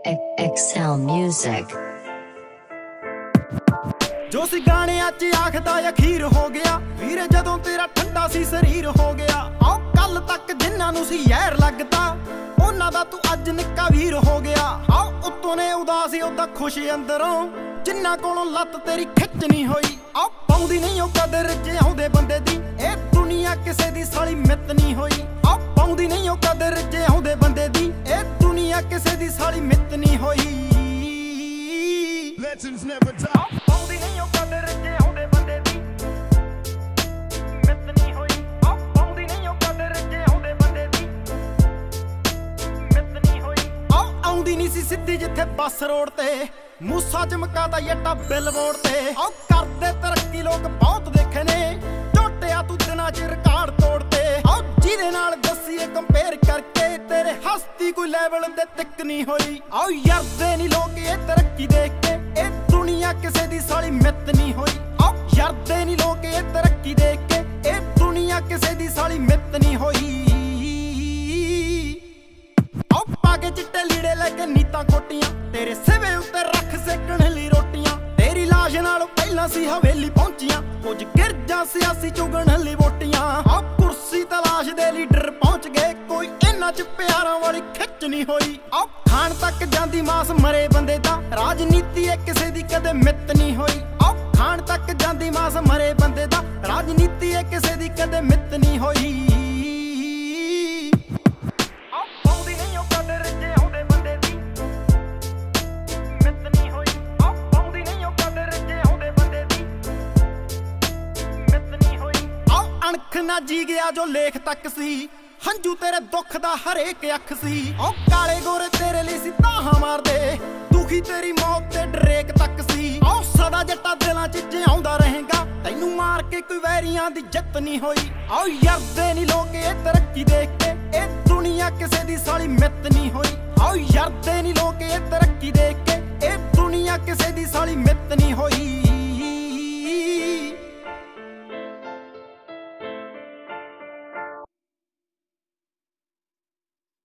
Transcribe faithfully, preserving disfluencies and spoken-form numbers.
Excel Music। ਜੋ ਸੀ ਗਾਣਿਆਂ 'ਚ ਆਖਦਾ ਅਖੀਰ ਹੋ ਗਿਆ ਵੀਰੇ ਜਦੋਂ ਤੇਰਾ ਠੰਡਾ ਸੀ ਸਰੀਰ ਹੋ ਗਿਆ। ਆਹ ਕੱਲ ਤੱਕ ਜਿਨ੍ਹਾਂ ਨੂੰ ਸੀ ਯਾਰ ਲੱਗਦਾ ਉਹਨਾਂ ਦਾ ਤੂੰ ਅੱਜ ਨਿੱਕਾ ਵੀਰ ਹੋ ਗਿਆ। ਆਹ ਉੱਤੋਂ ਨੇ ਉਦਾਸ ਸੀ ਉਹਦਾ ਖੁਸ਼ ਅੰਦਰੋਂ ਜਿੰਨਾਂ ਕੋਲੋਂ ਲੱਤ ਤੇਰੀ ਖਿੱਚ ਨਹੀਂ ਹੋਈ। ਆਹ ਪਾਉਂਦੀ ਨਹੀਂ ਉਹ ਕਦਰ ਜਿਉਂਦੇ ਬੰਦੇ ਦੀ ਇਹ ਦੁਨੀਆ ਕਿਸੇ ਦੀ ਸਾਲੀ ਮਿੱਤ ਨਹੀਂ ਹੋਈ। ਆਹ ਪਾਉਂਦੀ ਨਹੀਂ ਉਹ ਕਦਰ ਜਿਉਂਦੇ ਬੰਦੇ ਦੀ ਇਹ ਦੁਨੀਆ ਕਿਸੇ ਦੀ ਸਾਲੀ ਮਿੱਤ ਨਹੀਂ ਹੋਈ। Legends never die। ਪਾਉਂਦੀ ਨਹੀਂ ਉਹ ਕਦਰ ਜਿਉਂਦੇ ਬੰਦੇ ਦੀ ਮਿੱਤ ਨਹੀਂ ਹੋਈ। ਆਹ ਪਾਉਂਦੀ ਨਹੀਂ ਉਹ ਕਦਰ ਜਿਉਂਦੇ ਬੰਦੇ ਦੀ ਮਿੱਤ ਨਹੀਂ ਹੋਈ। ਆਹ ਆਉਂਦੀ ਨਹੀਂ ਸੀ ਸਿੱਧੀ ਜਿੱਥੇ ਬੱਸ ਰੋਡ ਤੇ ਮੂਸਾ ਚਮਕਾਦਾ ਯੱਟਾ ਬਿਲਬੋਰਡ ਤੇ। ਆਹ ਕਰਦੇ ਤਰੱਕੀ ਲੋਕ ਬਹੁਤ ਦੇਖੇ ਨੇ ਝੋਟਿਆ ਤੂੰ ਦਿਨਾਂ 'ਚ ਰਿਕਾਰਡ ਤੋੜਤੇ। ਆਹ ਜਿਹਦੇ ਨਾਲ ਦੱਸੀਏ ਕੰਪੇਅਰ ਕਰਕੇ ਤੇਰੇ ਹਸਤੀ ਕੋਈ ਲੈਵਲ ਤੇ ਤਿੱਕ ਨਹੀਂ ਹੋਈ। ਆਹ ਯਾਰਦੇ ਨਹੀਂ ਲੋਕ ਇਹ ਤਰੱਕੀ ਦੇਖ ਕੇ ਇਹ ਦੁਨੀਆ ਕਿਸੇ ਦੀ ਸਾਲੀ ਮਿੱਤ ਨਹੀਂ ਹੋਈ। ਆਹ ਯਾਰਦੇ ਨਹੀਂ ਲੋਕ ਇਹ ਤਰੱਕੀ ਦੇਖ ਕੇ ਇਹ ਦੁਨੀਆ ਕਿਸੇ ਦੀ ਸਾਲੀ ਮਿੱਤ ਨਹੀਂ ਹੋਈ। ਆਹ ਪਾ ਕੇ ਚਿੱਟੇ ਲੀੜੇ ਲੈ ਕੇ ਨੀਤਾਂ ਕੋਟੀਆਂ ਤੇਰੇ ਸਿਵੇ ਉੱਤੇ ਰੱਖ ਸੇਕਣ ਲਈ ਰੋਟੀਆਂ। ਤੇਰੀ ਲਾਸ਼ ਨਾਲ ਪਹਿਲਾਂ ਸੀ ਹਵੇਲੀ ਪਹੁੰਚੀਆਂ ਕੁਝ ਗਿਰਜਾਂ ਸਿਆਸੀ ਚੁਗਣ ਲਈ ਵੋਟੀਆਂ। ਆਹ ਕੁਰਸੀ ਤਲਾਸ਼ ਦੇ ਲੀਡਰ ਪਹੁੰਚ ਗਏ ਕੋਈ ਇਹਨਾਂ 'ਚ ਪਿਆਰਾਂ ਵਾਲੀ ਖਿੱਚ ਨਹੀਂ ਹੋਈ। ਆਹ ਖਾਣ ਤੱਕ ਜਾਂਦੀ ਮਾਸ ਮਰੇ ਬੰਦੇ ਦਾ ਰਾਜਨੀਤੀ ਇਹ ਕਿਸੇ ਦੀ ਕਦੇ ਮਿੱਤ ਨਹੀਂ ਹੋਈ। ਆਹ ਖਾਣ ਤੱਕ ਜਾਂਦੀ ਮਾਸ ਮਰੇ ਬੰਦੇ ਦਾ ਰਾਜਨੀਤੀ ਇਹ ਕਿਸੇ ਦੀ ਕਦੇ ਮਿੱਤ ਨਹੀਂ ਹੋਈ। ਆਹ ਪਾਉਂਦੀ ਨਹੀਂ ਉਹ ਕਦਰ ਜਿਉਂਦੇ ਬੰਦੇ ਦੀ ਮਿੱਤ ਨਹੀਂ ਹੋਈ। ਆਹ ਪਾਉਂਦੀ ਨਹੀਂ ਉਹ ਕਦਰ ਜਿਉਂਦੇ ਬੰਦੇ ਦੀ ਮਿੱਤ ਨਹੀਂ ਹੋਈ। ਆਹ ਅਣਖ ਨਾ ਜੀ ਗਿਆ ਜੋ ਲੇਖ ਤੱਕ ਸੀ ਹੰਝੂ ਤੇਰੇ ਦੁੱਖ ਦਾ ਹਰੇਕ ਅੱਖ ਸੀ। ਉਹ ਕਾਲੇ ਗੋਰੇ ਤੇਰੇ ਲਈ ਸੀ ਤਾਹਾਂ ਮਾਰਦੇ ਦੁਖੀ ਤੇਰੀ ਮੌਤ ਤੇ ਡਰੇਕ ਤੱਕ ਸੀ। ਉਹ ਸਦਾ ਜੱਟਾ ਦਿਲਾਂ 'ਚ ਜਿਉਂਦਾ ਰਹੇਗਾ ਤੈਨੂੰ ਮਾਰ ਕੇ ਕੋਈ ਵੈਰੀਆਂ ਦੀ ਜਿੱਤ ਨਹੀਂ ਹੋਈ। ਆਹ ਯਾਰਦੇ ਨਹੀਂ ਲੋਕ ਇਹ ਤਰੱਕੀ ਦੇਖ ਕੇ ਇਹ ਦੁਨੀਆ ਕਿਸੇ ਦੀ ਸਾਲੀ ਮਿੱਤ ਨਹੀਂ ਹੋਈ। ਆਹ ਯਾਰਦੇ ਨਹੀਂ ਲੋਕ ਇਹ ਤਰੱਕੀ ਦੇਖ ਕੇ ਇਹ ਦੁਨੀਆ ਕਿਸੇ ਦੀ ਸਾਲੀ ਮਿੱਤ ਨਹੀਂ ਹੋਈ।